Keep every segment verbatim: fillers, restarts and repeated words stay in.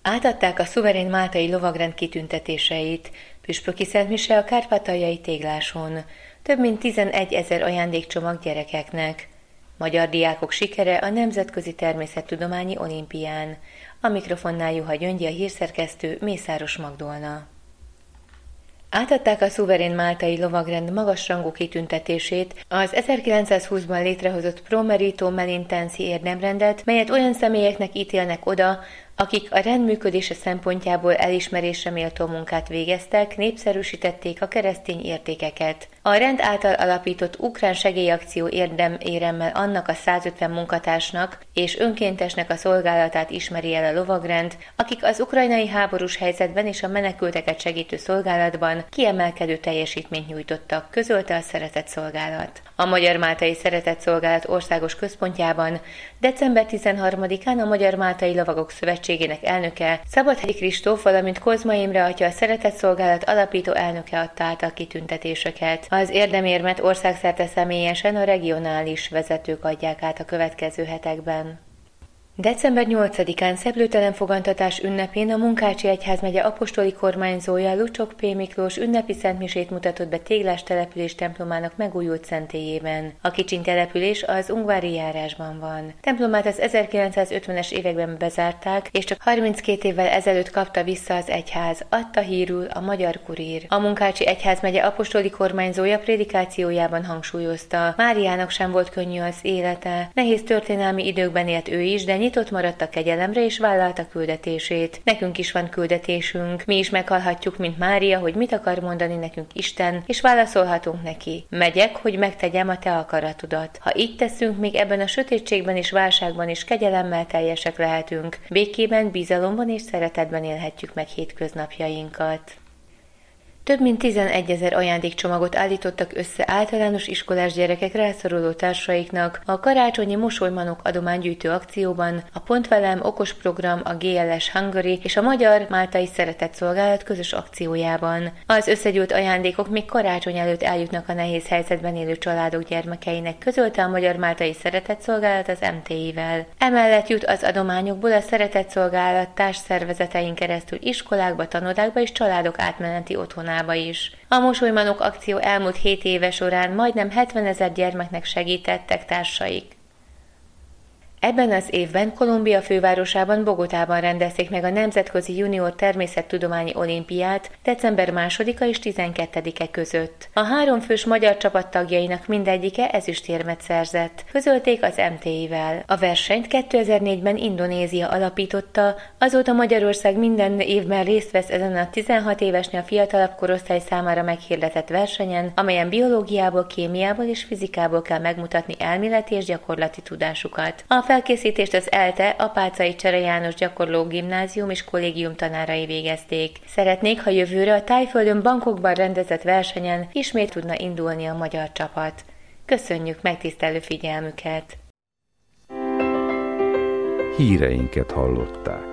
Átadták a szuverén máltai lovagrend kitüntetéseit, püspöki szentmise a kárpátaljai Tégláson, több mint tizenegyezer ajándékcsomag gyerekeknek. Magyar diákok sikere a Nemzetközi Természettudományi Olimpián. A mikrofonnál Juha Gyöngyi, a hírszerkesztő Mészáros Magdolna. Átadták a szuverén máltai lovagrend magasrangú kitüntetését, az ezerkilencszázhúszban létrehozott Pro Merito Melintensi érdemrendet, melyet olyan személyeknek ítélnek oda, akik a rend működése szempontjából elismerésre méltó munkát végeztek, népszerűsítették a keresztény értékeket. A rend által alapított ukrán segélyakció érdeméremmel annak a százötven munkatársnak és önkéntesnek a szolgálatát ismeri el a lovagrend, akik az ukrajnai háborús helyzetben és a menekülteket segítő szolgálatban kiemelkedő teljesítményt nyújtottak, közölte a Szeretett Szolgálat. A Magyar Máltai Szeretett Szolgálat országos központjában december tizenharmadikán a Magyar Máltai Lovagok Szövetségének elnöke, Szabadhegyi Kristóf, valamint Kozma Imre atya, a Szeretett Szolgálat alapító elnöke adta át a kitüntetéseket. Az érdemérmet országszerte személyesen a regionális vezetők adják át a következő hetekben. december nyolcadikán szeplőtelen fogantatás ünnepén a Munkácsi Egyházmegye apostoli kormányzója Lucsok P. Miklós ünnepi szentmisét mutatott be Téglás település templomának megújult szentélyében. A kicsiny település az Ungvári járásban van. Templomát az ezerkilencszázötvenes években bezárták, és csak harminckét évvel ezelőtt kapta vissza az egyház, adta hírül a Magyar Kurír. A Munkácsi Egyházmegye apostoli kormányzója prédikációjában hangsúlyozta, Máriának sem volt könnyű az élete. Nehéz történelmi időkben élt ő is, de nyitott maradt a kegyelemre és vállalta küldetését. Nekünk is van küldetésünk. Mi is meghallhatjuk, mint Mária, hogy mit akar mondani nekünk Isten, és válaszolhatunk neki. Megyek, hogy megtegyem a te akaratodat. Ha így teszünk, még ebben a sötétségben és válságban is kegyelemmel teljesek lehetünk. Békében, bizalomban és szeretetben élhetjük meg hétköznapjainkat. Több mint tizenegyezer ajándékcsomagot állítottak össze általános iskolás gyerekek rászoruló társaiknak a karácsonyi mosolymanok adománygyűjtő akcióban, a Pont Velem okos program, a gé el es Hungary és a Magyar Máltai Szeretett Szolgálat közös akciójában. Az összegyűjt ajándékok még karácsony előtt eljutnak a nehéz helyzetben élő családok gyermekeinek, közölte a Magyar Máltai Szeretett Szolgálat az em té i-vel. Emellett jut az adományokból a Szeretett Szolgálat társszervezetein keresztül iskolákba, tanodákba és családok átmeneti otthon is. A Mosolymanok akció elmúlt hét éve során majdnem hetvenezer gyermeknek segítettek társaik. Ebben az évben Kolumbia fővárosában, Bogotában rendezték meg a Nemzetközi Junior Természettudományi Olimpiát december másodika és tizenkettedike között. A háromfős magyar csapat tagjainak mindegyike ezüstérmet szerzett, közölték az em té i-vel. A versenyt kétezer-négyben Indonézia alapította, azóta Magyarország minden évben részt vesz ezen a tizenhat évesnél fiatalabb korosztály számára meghirdetett versenyen, amelyen biológiából, kémiából és fizikából kell megmutatni elméleti és gyakorlati tudásukat. A felkészítést az ELTE, Apáczai Csere János Gyakorló Gimnázium és Kollégium tanárai végezték. Szeretnék, ha jövőre a Tájföldön, Bangkokban rendezett versenyen ismét tudna indulni a magyar csapat. Köszönjük megtisztelő figyelmüket! Híreinket hallották.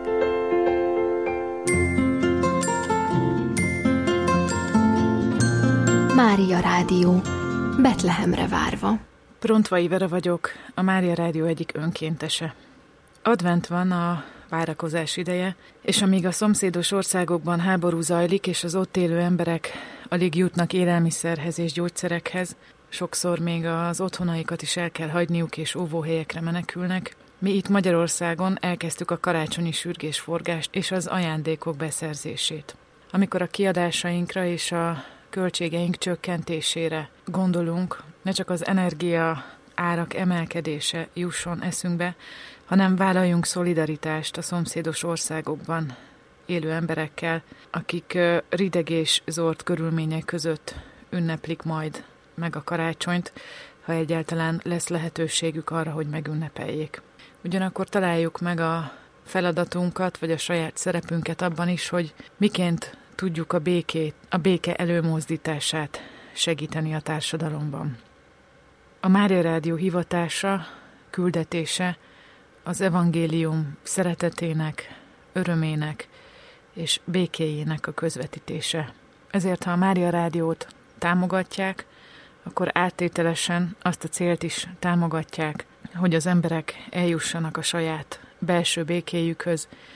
Mária Rádió, Betlehemre várva. Prontvai Vera vagyok, a Mária Rádió egyik önkéntese. Advent van, a várakozás ideje, és amíg a szomszédos országokban háború zajlik, és az ott élő emberek alig jutnak élelmiszerhez és gyógyszerekhez, sokszor még az otthonaikat is el kell hagyniuk, és óvóhelyekre menekülnek, mi itt Magyarországon elkezdtük a karácsonyi sürgésforgást és az ajándékok beszerzését. Amikor a kiadásainkra és a költségeink csökkentésére gondolunk, ne csak az energia árak emelkedése jusson eszünkbe, hanem vállaljunk szolidaritást a szomszédos országokban élő emberekkel, akik rideg és zord körülmények között ünneplik majd meg a karácsonyt, ha egyáltalán lesz lehetőségük arra, hogy megünnepeljék. Ugyanakkor találjuk meg a feladatunkat, vagy a saját szerepünket abban is, hogy miként tudjuk a békét, a béke előmozdítását segíteni a társadalomban. A Mária Rádió hivatása, küldetése az evangélium szeretetének, örömének és békéjének a közvetítése. Ezért, ha a Mária Rádiót támogatják, akkor áttételesen azt a célt is támogatják, hogy az emberek eljussanak a saját belső békéjükhöz,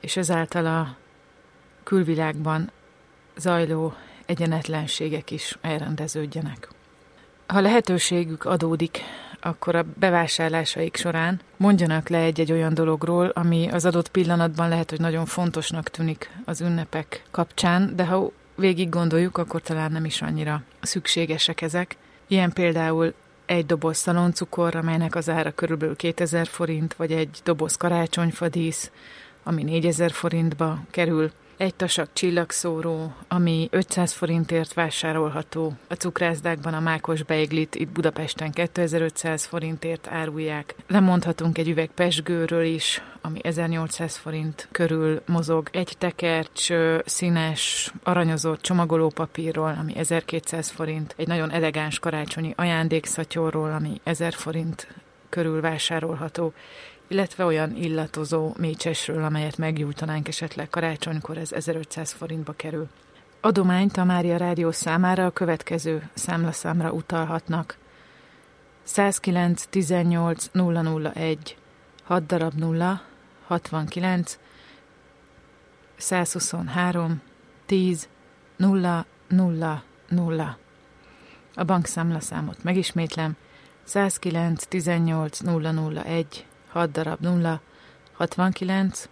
és ezáltal a külvilágban zajló egyenetlenségek is elrendeződjenek. Ha lehetőségük adódik, akkor a bevásárlásaik során mondjanak le egy-egy olyan dologról, ami az adott pillanatban lehet, hogy nagyon fontosnak tűnik az ünnepek kapcsán, de ha végig gondoljuk, akkor talán nem is annyira szükségesek ezek. Ilyen például egy doboz szaloncukor, amelynek az ára körülbelül kétezer forint, vagy egy doboz karácsonyfadísz, ami négyezer forintba kerül, egy tasak csillagszóró, ami ötszáz forintért vásárolható. A cukrászdákban a mákos beiglit itt Budapesten kétezer-ötszáz forintért árulják. Lemondhatunk egy üveg pezsgőről is, ami ezernyolcszáz forint körül mozog. Egy tekercs színes, aranyozott csomagolópapírról, ami ezerkétszáz forint. Egy nagyon elegáns karácsonyi ajándékszatyorról, ami ezer forint körül vásárolható, illetve olyan illatozó mécsesről, amelyet meggyújtanánk esetleg karácsonykor, ez ezerötszáz forintba kerül. Adományt a Mária Rádió számára a következő számlaszámra utalhatnak. százkilenc tizennyolc nulla nulla egy hat darab nulla hatvankilenc százhuszonhárom tíz nulla nulla nulla. A bankszámlaszámot megismétlem, százkilenc tizennyolc nulla nulla egy hat darab nulla hatvankilenc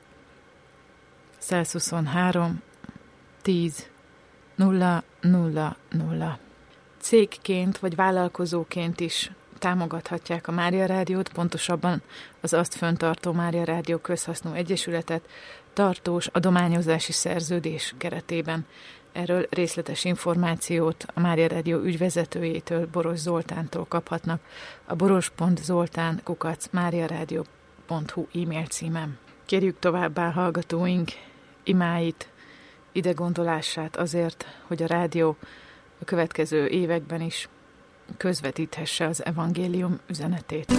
százhuszonhárom tíz nulla nulla nulla. Cégként vagy vállalkozóként is támogathatják a Mária Rádiót, pontosabban az azt fenntartó Mária Rádió Közhasznú Egyesületet tartós adományozási szerződés keretében. Erről részletes információt a Mária Rádió ügyvezetőjétől, Boros Zoltántól kaphatnak a boros pont zoltán kukac máriaradio pont hu e-mail címen. Kérjük továbbá hallgatóink imáit, idegondolását azért, hogy a rádió a következő években is közvetíthesse az evangélium üzenetét.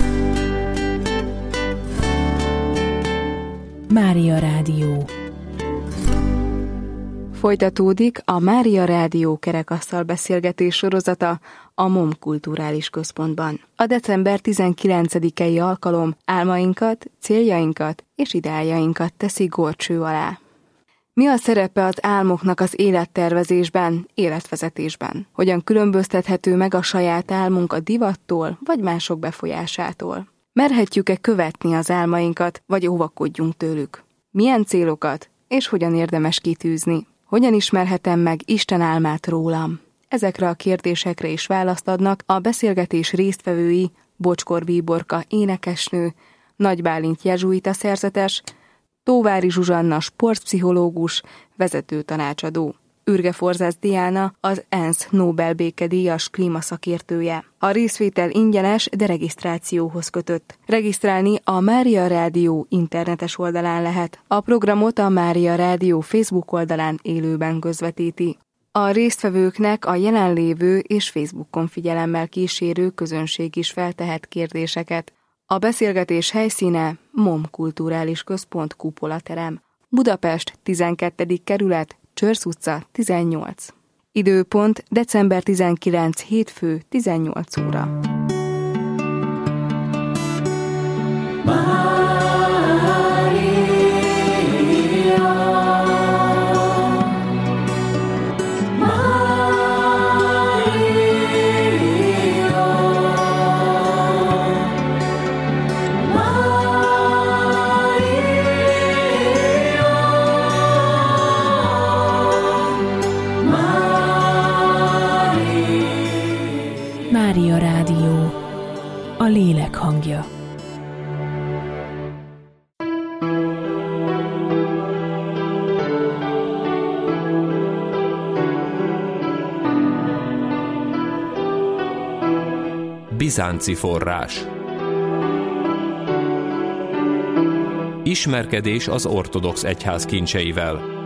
Mária Rádió. Folytatódik a Mária Rádió kerekasztal beszélgetés sorozata a MOM Kulturális Központban. A december tizenkilencedikei alkalom álmainkat, céljainkat és ideájainkat teszi górcső alá. Mi a szerepe az álmoknak az élettervezésben, életvezetésben? Hogyan különböztethető meg a saját álmunk a divattól vagy mások befolyásától? Merhetjük-e követni az álmainkat, vagy óvakodjunk tőlük? Milyen célokat és hogyan érdemes kitűzni? Hogyan ismerhetem meg Isten álmát rólam? Ezekre a kérdésekre is választ adnak a beszélgetés résztvevői Bocskor Bíborka énekesnő, Nagy Bálint jezsuita szerzetes, Tóvári Zsuzsanna sportpszichológus, vezető tanácsadó. Ürge Forzász Diana, az ENSZ Nobel békedíjas klímaszakértője. A részvétel ingyenes, de regisztrációhoz kötött. Regisztrálni a Mária Rádió internetes oldalán lehet. A programot a Mária Rádió Facebook oldalán élőben közvetíti. A résztvevőknek a jelenlévő és Facebookon figyelemmel kísérő közönség is feltehet kérdéseket. A beszélgetés helyszíne MOM Kulturális Központ kupolaterem. Budapest, tizenkettedik kerület, Csörsz utca, tizennyolc. Időpont december tizenkilencedike hétfő, tizennyolc óra. Mária Rádió, a lélek hangja. Bizánci forrás. Ismerkedés az ortodox egyház kincseivel.